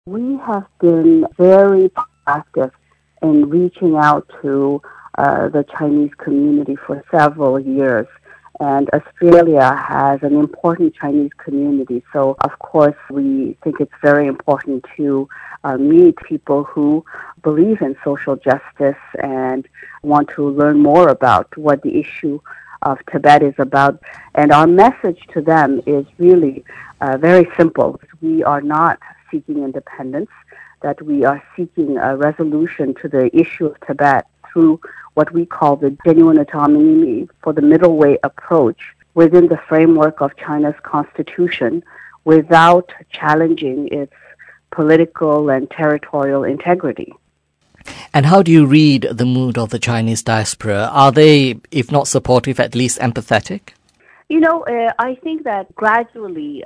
We have been very proactive in reaching out to the Chinese community for several years. And Australia has an important Chinese community. So, of course, we think it's very important to meet people who believe in social justice and want to learn more about what the issue of Tibet is about. And our message to them is really very simple. We are not seeking independence, that we are seeking a resolution to the issue of Tibet through what we call the genuine autonomy for the middle way approach within the framework of China's constitution without challenging its political and territorial integrity. And how do you read the mood of the Chinese diaspora? Are they, if not supportive, at least empathetic? I think that gradually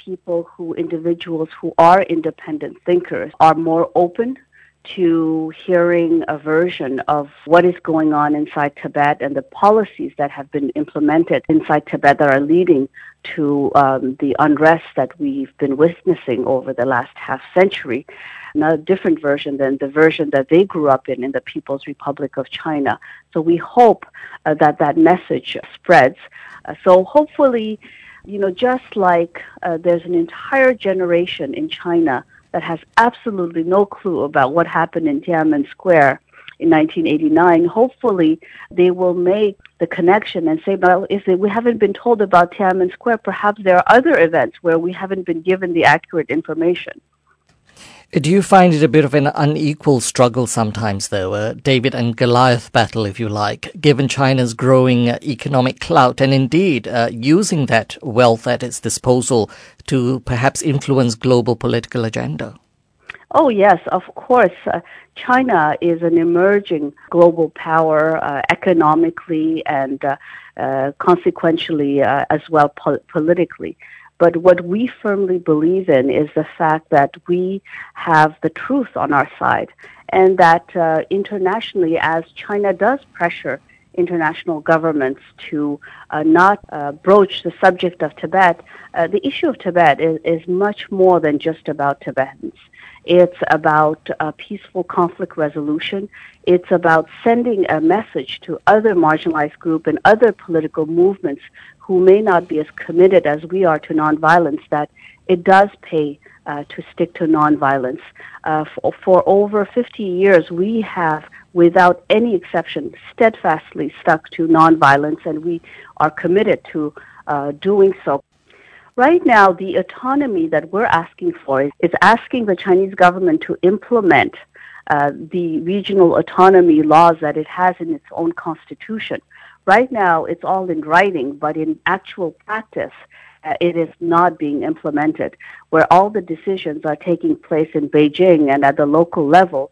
individuals who are independent thinkers are more open to hearing a version of what is going on inside Tibet and the policies that have been implemented inside Tibet that are leading to the unrest that we've been witnessing over the last half century. Not a different version than the version that they grew up in the People's Republic of China. So we hope that message spreads. So hopefully, just like there's an entire generation in China that has absolutely no clue about what happened in Tiananmen Square in 1989, hopefully they will make the connection and say, well, if we haven't been told about Tiananmen Square, perhaps there are other events where we haven't been given the accurate information. Do you find it a bit of an unequal struggle sometimes, though, a David and Goliath battle, if you like, given China's growing economic clout and indeed using that wealth at its disposal to perhaps influence global political agenda? Oh, yes, of course. China is an emerging global power economically and consequentially as well politically. But what we firmly believe in is the fact that we have the truth on our side, and that internationally, as China does pressure international governments to not broach the subject of Tibet, the issue of Tibet is much more than just about Tibetans. It's about peaceful conflict resolution. It's about sending a message to other marginalized groups and other political movements who may not be as committed as we are to nonviolence, that it does pay to stick to nonviolence. For over 50 years, we have, without any exception, steadfastly stuck to nonviolence, and we are committed to doing so. Right now, the autonomy that we're asking for is asking the Chinese government to implement the regional autonomy laws that it has in its own constitution. Right now, it's all in writing, but in actual practice, it is not being implemented, where all the decisions are taking place in Beijing, and at the local level,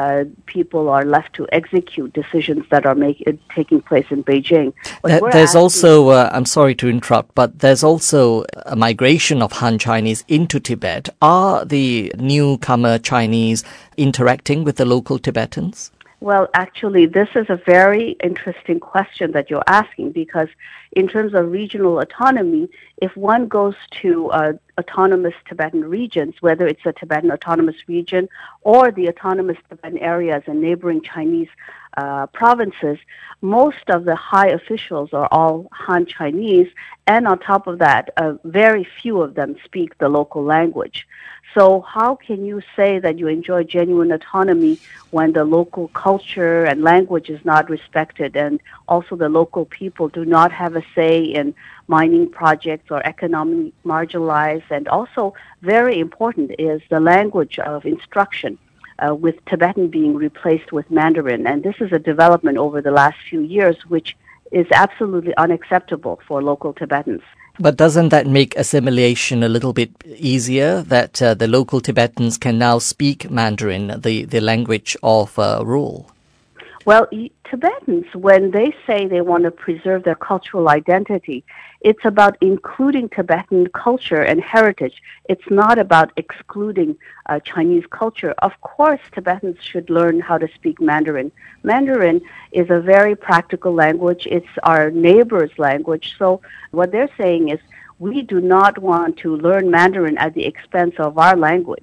people are left to execute decisions that are taking place in Beijing. There's also, I'm sorry to interrupt, but there's also a migration of Han Chinese into Tibet. Are the newcomer Chinese interacting with the local Tibetans? Well, actually, this is a very interesting question that you're asking, because in terms of regional autonomy, if one goes to autonomous Tibetan regions, whether it's a Tibetan autonomous region or the autonomous Tibetan areas and neighboring Chinese provinces, most of the high officials are all Han Chinese, and on top of that, very few of them speak the local language. So how can you say that you enjoy genuine autonomy when the local culture and language is not respected, and also the local people do not have a say in mining projects or economically marginalized? And also very important is the language of instruction, with Tibetan being replaced with Mandarin. And this is a development over the last few years which is absolutely unacceptable for local Tibetans. But doesn't that make assimilation a little bit easier, that the local Tibetans can now speak Mandarin, the language of rule? Well, Tibetans, when they say they want to preserve their cultural identity, it's about including Tibetan culture and heritage. It's not about excluding Chinese culture. Of course, Tibetans should learn how to speak Mandarin. Mandarin is a very practical language. It's our neighbor's language. So what they're saying is, we do not want to learn Mandarin at the expense of our language.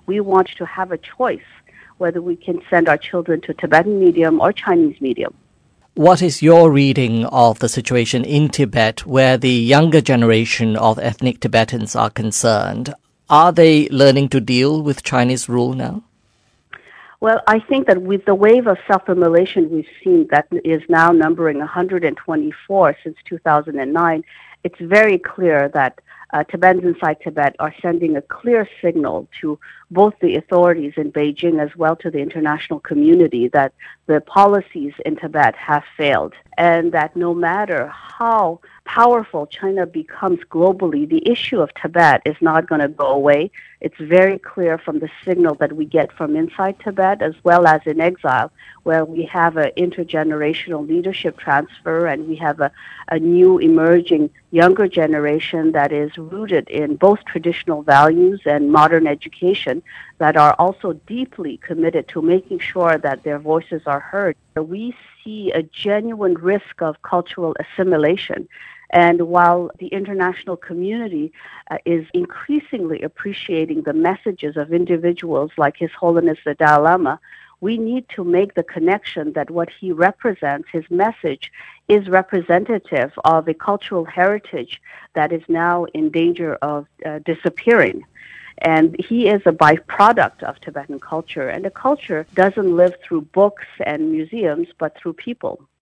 we want to have a choice whether we can send our children to Tibetan medium or Chinese medium. What is your reading of the situation in Tibet where the younger generation of ethnic Tibetans are concerned? Are they learning to deal with Chinese rule now? Well, I think that with the wave of self-immolation we've seen that is now numbering 124 since 2009, it's very clear that Tibetans inside Tibet are sending a clear signal to both the authorities in Beijing as well to the international community that the policies in Tibet have failed, and that no matter how powerful China becomes globally, the issue of Tibet is not going to go away. It's very clear from the signal that we get from inside Tibet as well as in exile, where we have an intergenerational leadership transfer and we have a new emerging younger generation that is rooted in both traditional values and modern education that are also deeply committed to making sure that their voices are heard. We see a genuine risk of cultural assimilation. And while the international community is increasingly appreciating the messages of individuals like His Holiness the Dalai Lama, we need to make the connection that what he represents, his message, is representative of a cultural heritage that is now in danger of disappearing. And he is a byproduct of Tibetan culture. And the culture doesn't live through books and museums, but through people.